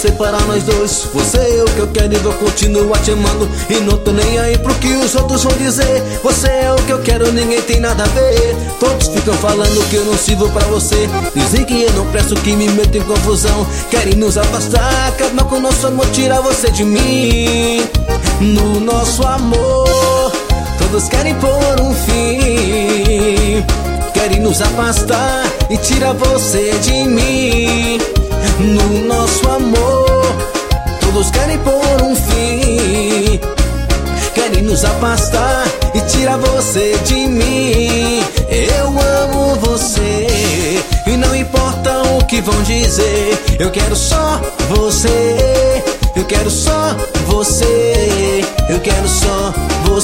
separar nós dois. Você é o que eu quero e vou continuar te amando, e não tô nem aí pro que os outros vão dizer. Você é o que eu quero, ninguém tem nada a ver. Todos ficam falando que eu não sirvo pra você, dizem que eu não presto, que me meto em confusão. Querem nos afastar, acabar com o nosso amor, tirar você de mim. No nosso amor todos querem pôr um fim, querem nos afastar e tirar você de mim. No nosso amor todos querem pôr um fim, querem nos afastar e tirar você de mim. Eu amo você e não importa o que vão dizer. Eu quero só você, eu quero só você, eu quero só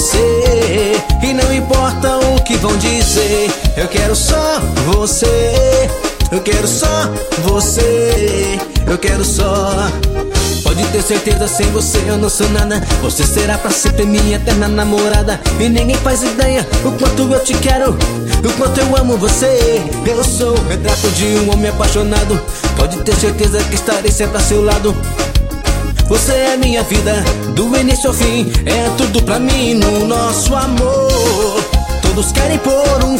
você, e não importa o que vão dizer. Eu quero só você, eu quero só você, eu quero só. Pode ter certeza, sem você eu não sou nada. Você será pra sempre minha eterna namorada, e ninguém faz ideia o quanto eu te quero, o quanto eu amo você. Eu sou o retrato de um homem apaixonado. Pode ter certeza que estarei sempre a seu lado. Você é minha vida, do início ao fim, é tudo pra mim. No nosso amor todos querem pôr um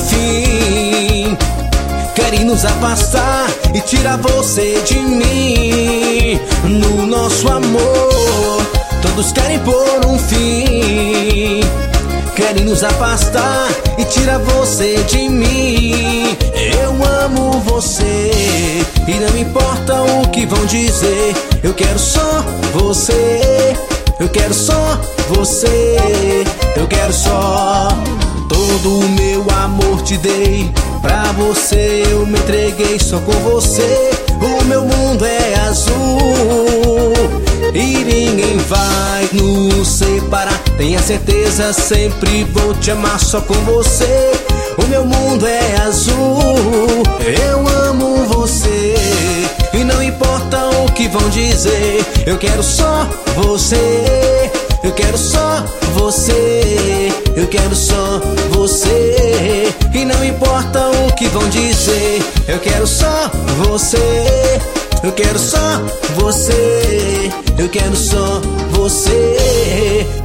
fim, querem nos afastar e tirar você de mim. No nosso amor todos querem pôr um fim, querem nos afastar e tirar você de mim. Eu amo você e não importa o que vão dizer. Eu quero só você, eu quero só você, eu quero só. Todo o meu amor te dei, pra você eu me entreguei. Só com você o meu mundo é azul, e ninguém vai nos separar. Tenha certeza, sempre vou te amar. Só com você o meu mundo é azul. Eu amo você e não importa o que vão dizer. Eu quero só você, eu quero só você, eu quero só você, e não importa o que vão dizer. Eu quero só você, eu quero só você, eu quero só você.